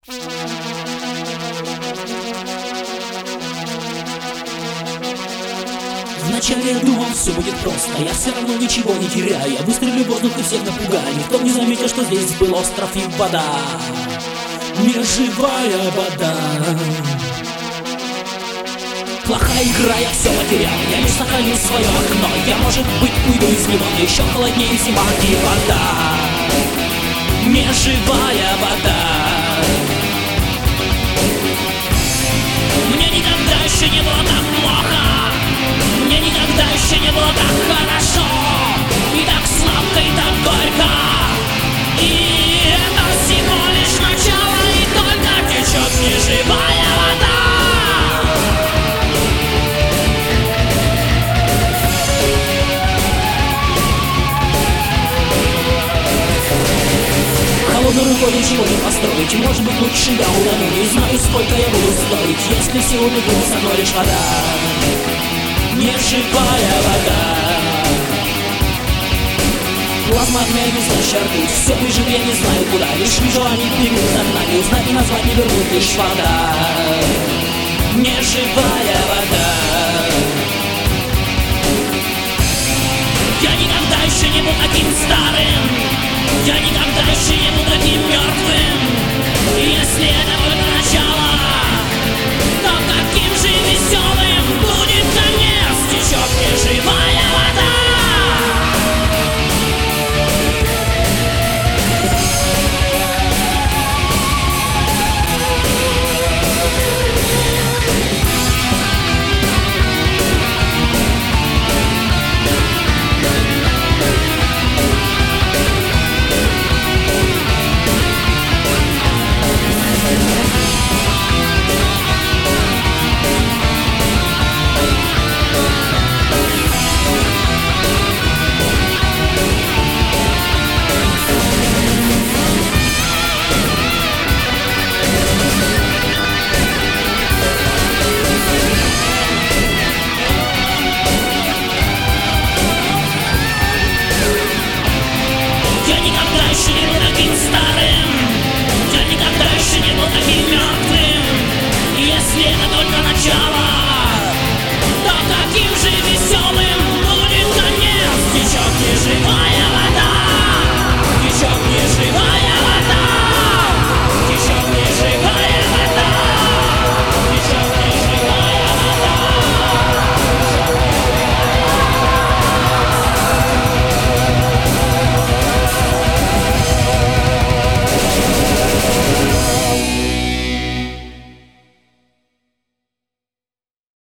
Вначале я думал, все будет просто, я все равно ничего не теряю. Я выстрелю в воздух и всех напугаю. Никто не заметил, что здесь был остров и вода. Неживая вода. Плохая игра, я все потерял. Я лишь сохранил свое окно. Я, может быть, уйду из него, но еще холоднее зима и вода. Неживая вода. Мне никогда еще не было так плохо. Мне никогда еще не было так хорошо. И так сладко, и так горько. И это всего лишь начало. И только течет неживая вода. Холодной рукой ничего не построить. Может быть, лучше я утону. Не знаю, сколько я буду стоить, если сегодня будет со мной лишь вода. Неживая вода. Плазма огня и бездна ртуть. Все ближе, я не знаю куда. Лишь вижу, они бегут над нами. Узнать и назвать не вернут лишь вода. Неживая вода. Я никогда еще не был таким старым. Я никогда еще не был таким мертвым. Если это